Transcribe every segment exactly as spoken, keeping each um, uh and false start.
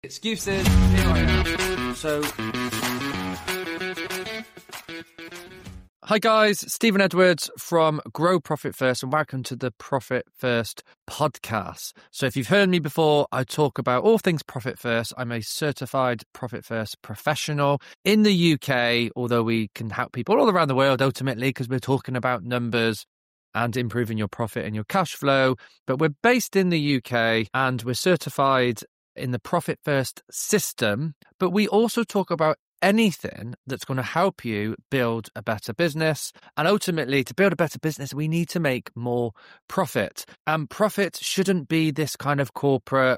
Excuses, here I am. So, hi guys, Stephen Edwards from Grow Profit First, and welcome to the Profit First podcast. So if you've heard me before, I talk about all things Profit First. I'm a certified Profit First professional in the U K, although we can help people all around the world ultimately because we're talking about numbers and improving your profit and your cash flow. But we're based in the U K and we're certified in the Profit First system, but we also talk about anything that's going to help you build a better business. And ultimately, to build a better business, we need to make more profit. And profit shouldn't be this kind of corporate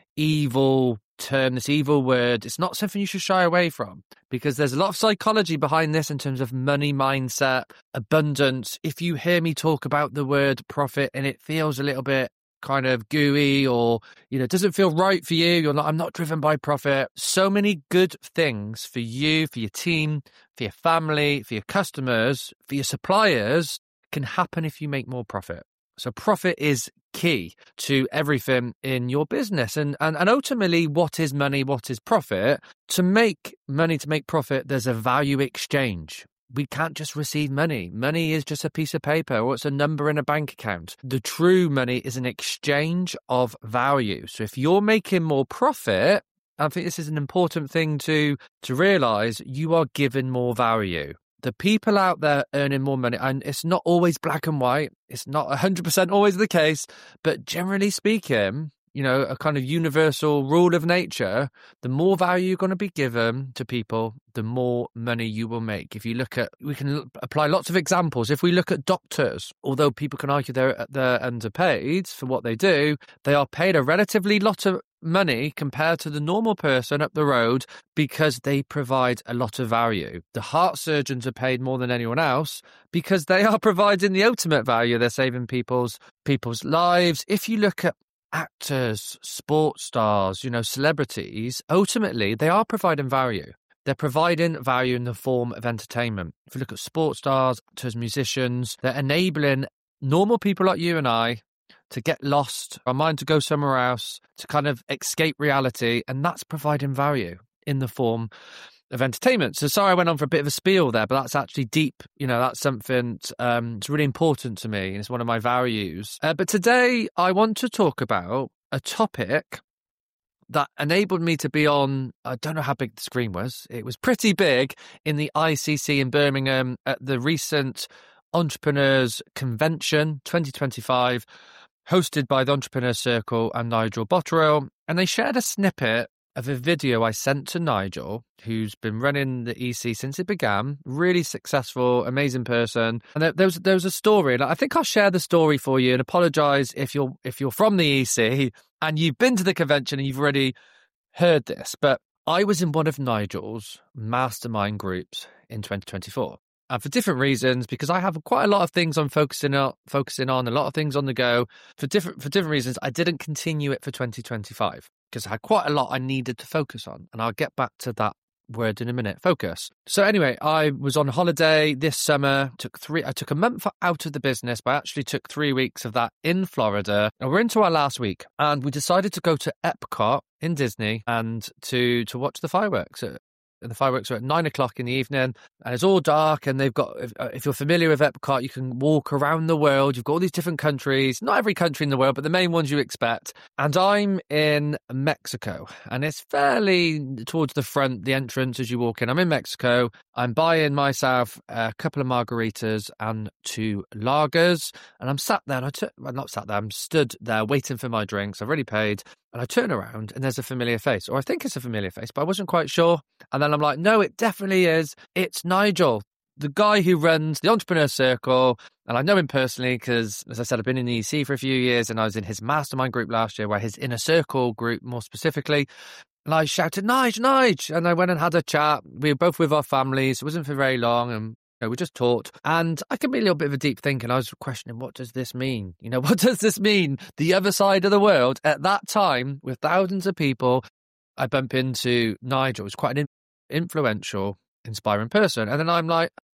evil term, this evil word. It's not something you should shy away from because there's a lot of psychology behind this in terms of money mindset, abundance. If you hear me talk about the word profit and it feels a little bit kind of gooey or, you know, doesn't feel right for you, you're not, I'm not driven by profit. So many good things for you, for your team, for your family, for your customers, for your suppliers can happen if you make more profit. So profit is key to everything in your business. And, and, and ultimately, what is money? What is profit? To make money, to make profit, there's a value exchange. We can't just receive money. Money is just a piece of paper or it's a number in a bank account. The true money is an exchange of value. So if you're making more profit, I think this is an important thing to, to realize, you are given more value. The people out there earning more money, and it's not always black and white. It's not one hundred percent always the case, but generally speaking, you know, a kind of universal rule of nature, the more value you're going to be given to people, the more money you will make. If you look at, we can apply lots of examples. If we look at doctors, although people can argue they're, they're underpaid for what they do, they are paid a relatively lot of money compared to the normal person up the road because they provide a lot of value. The heart surgeons are paid more than anyone else because they are providing the ultimate value. They're saving people's people's lives. If you look at actors, sports stars, you know, celebrities, ultimately they are providing value. They're providing value in the form of entertainment. If you look at sports stars, actors, musicians, they're enabling normal people like you and I to get lost, our mind to go somewhere else, to kind of escape reality, and that's providing value in the form of entertainment. So sorry I went on for a bit of a spiel there, but that's actually deep. You know, that's something um, it's really important to me and it's one of my values. Uh, but today I want to talk about a topic that enabled me to be on, I don't know how big the screen was. It was pretty big in the I C C in Birmingham at the recent Entrepreneurs Convention twenty twenty-five, hosted by the Entrepreneur Circle and Nigel Botterill. And they shared a snippet of a video I sent to Nigel, who's been running the E C since it began. Really successful, amazing person. And there, there was there was a story, and I think I'll share the story for you. And apologise if you're if you're from the E C and you've been to the convention and you've already heard this. But I was in one of Nigel's mastermind groups in twenty twenty-four. And for different reasons, because I have quite a lot of things I'm focusing on, focusing on, a lot of things on the go. For different for different reasons, I didn't continue it for twenty twenty-five because I had quite a lot I needed to focus on. And I'll get back to that word in a minute, focus. So anyway, I was on holiday this summer, took three, I took a month out of the business, but I actually took three weeks of that in Florida. And we're into our last week and we decided to go to Epcot in Disney and to, to watch the fireworks. And the fireworks are at nine o'clock in the evening and it's all dark. And they've got, if, if you're familiar with Epcot, you can walk around the world. You've got all these different countries, not every country in the world, but the main ones you expect. And I'm in Mexico and it's fairly towards the front, the entrance as you walk in. I'm in Mexico. I'm buying myself a couple of margaritas and two lagers. And I'm sat there and I took, well, not sat there, I'm stood there waiting for my drinks. I've already paid. And I turn around and there's a familiar face, or I think it's a familiar face, but I wasn't quite sure. And then I'm like, no, it definitely is. It's Nigel, the guy who runs the Entrepreneur Circle. And I know him personally because, as I said, I've been in the E C for a few years and I was in his mastermind group last year, where his inner circle group more specifically. And I shouted, Nige, Nige. And I went and had a chat. We were both with our families. It wasn't for very long. And you know, we just talked, and I can be a little bit of a deep thinker. And I was questioning, what does this mean? You know, what does this mean? The other side of the world at that time, with thousands of people, I bump into Nigel. He's quite an influential, inspiring person. And then I'm like,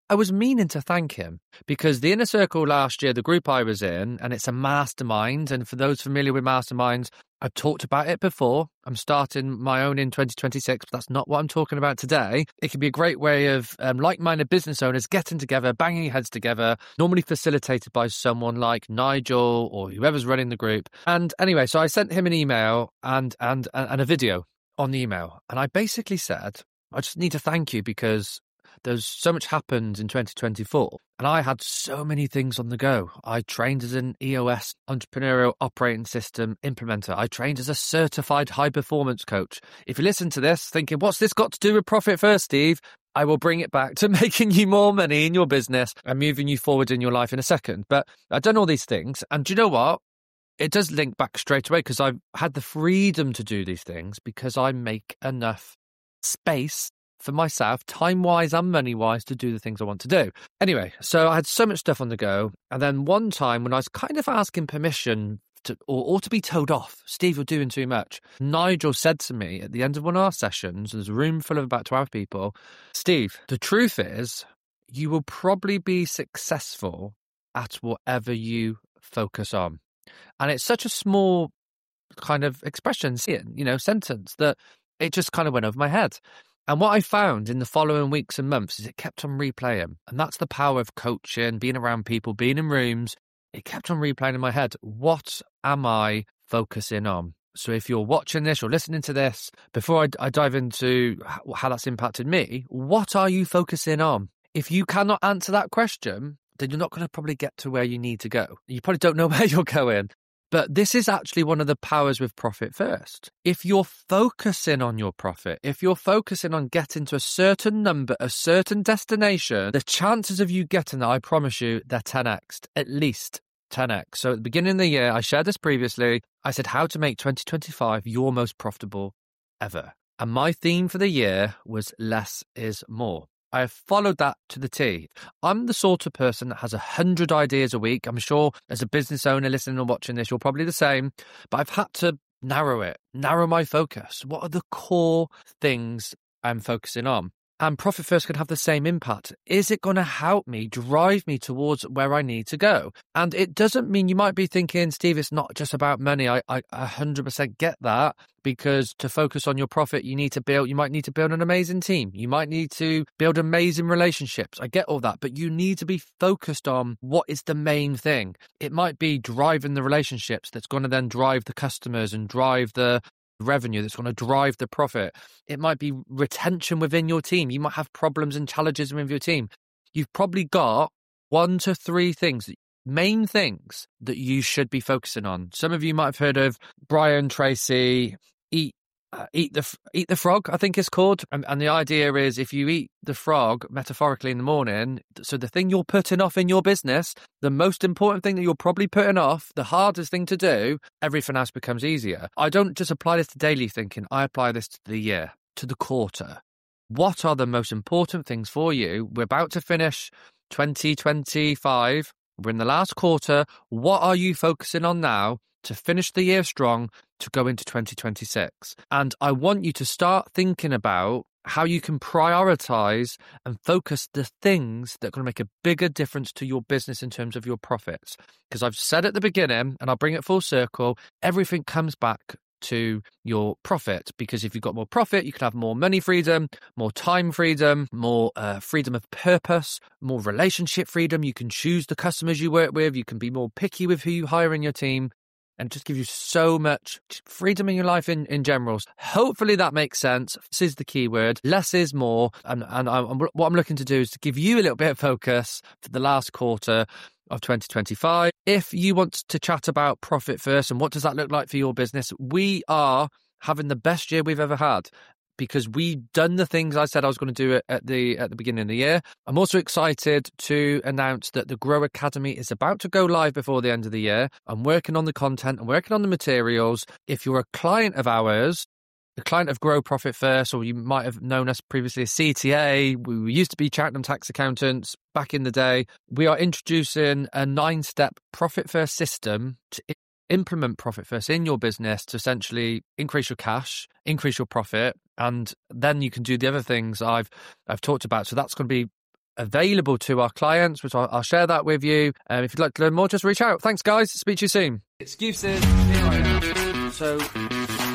I was meaning to thank him because the Inner Circle last year, the group I was in, and it's a mastermind. And for those familiar with masterminds, I've talked about it before. I'm starting my own in twenty twenty-six, but that's not what I'm talking about today. It can be a great way of um, like-minded business owners getting together, banging heads together, normally facilitated by someone like Nigel or whoever's running the group. And anyway, so I sent him an email and and and a video on the email. And I basically said, I just need to thank you because there's so much happened in twenty twenty-four, and I had so many things on the go. I trained as an E O S entrepreneurial operating system implementer. I trained as a certified high performance coach. If you listen to this thinking, what's this got to do with Profit First, Steve? I will bring it back to making you more money in your business and moving you forward in your life in a second. But I've done all these things, and do you know what? It does link back straight away because I've had the freedom to do these things because I make enough space for myself, time-wise and money-wise, to do the things I want to do. Anyway, so I had so much stuff on the go. And then one time when I was kind of asking permission to, or, or to be told off, Steve, you're doing too much. Nigel said to me at the end of one of our sessions, there's a room full of about twelve people, Steve, the truth is you will probably be successful at whatever you focus on. And it's such a small kind of expression, you know, sentence that it just kind of went over my head. And what I found in the following weeks and months is it kept on replaying. And that's the power of coaching, being around people, being in rooms. It kept on replaying in my head. What am I focusing on? So if you're watching this or listening to this, before I, I dive into how that's impacted me, what are you focusing on? If you cannot answer that question, then you're not going to probably get to where you need to go. You probably don't know where you're going. But this is actually one of the powers with Profit First. If you're focusing on your profit, if you're focusing on getting to a certain number, a certain destination, the chances of you getting there, I promise you, they're ten x, at least ten x. So at the beginning of the year, I shared this previously, I said how to make twenty twenty-five your most profitable ever. And my theme for the year was less is more. I have followed that to the T. I'm the sort of person that has a hundred ideas a week. I'm sure as a business owner listening and watching this, you're probably the same. But I've had to narrow it, narrow my focus. What are the core things I'm focusing on? And Profit First can have the same impact. Is it going to help me, drive me towards where I need to go? And it doesn't mean, you might be thinking, Steve, it's not just about money. I, I one hundred percent get that, because to focus on your profit, you need to build, you might need to build an amazing team. You might need to build amazing relationships. I get all that, but you need to be focused on what is the main thing. It might be driving the relationships that's going to then drive the customers and drive the revenue that's going to drive the profit. It might be retention within your team. You might have problems and challenges with your team. You've probably got one to three things, main things that you should be focusing on. Some of you might have heard of Brian Tracy, eat uh, eat the eat the frog, I think it's called. And, and the idea is, if you eat the frog metaphorically in the morning, so the thing you're putting off in your business, the most important thing that you're probably putting off, the hardest thing to do, everything else becomes easier. I don't just apply this to daily thinking. I apply this to the year, to the quarter. What are the most important things for you? We're about to finish twenty twenty-five. We're in the last quarter. What are you focusing on now to finish the year strong, to go into twenty twenty-six? And I want you to start thinking about how you can prioritize and focus the things that are going to make a bigger difference to your business in terms of your profits. Because I've said at the beginning, and I'll bring it full circle, everything comes back to your profit. Because if you've got more profit, you can have more money freedom, more time freedom, more uh, freedom of purpose, more relationship freedom. You can choose the customers you work with. You can be more picky with who you hire in your team, and just give you so much freedom in your life in, in general. Hopefully that makes sense. This is the key word. Less is more. And, and I, what I'm looking to do is to give you a little bit of focus for the last quarter of twenty twenty-five. If you want to chat about Profit First and what does that look like for your business, we are having the best year we've ever had, because we've done the things I said I was going to do at the at the beginning of the year. I'm also excited to announce that the Grow Academy is about to go live before the end of the year. I'm working on the content, I'm working on the materials. If you're a client of ours, a client of Grow Profit First, or you might have known us previously as C T A, we used to be Cheltenham Tax Accountants back in the day. We are introducing a nine-step Profit First system to implement Profit First in your business to essentially increase your cash, increase your profit, and then you can do the other things I've I've talked about. So that's going to be available to our clients, which I'll, I'll share that with you. Um, if you'd like to learn more, just reach out. Thanks, guys. Speak to you soon. Excuses. Here I am. So...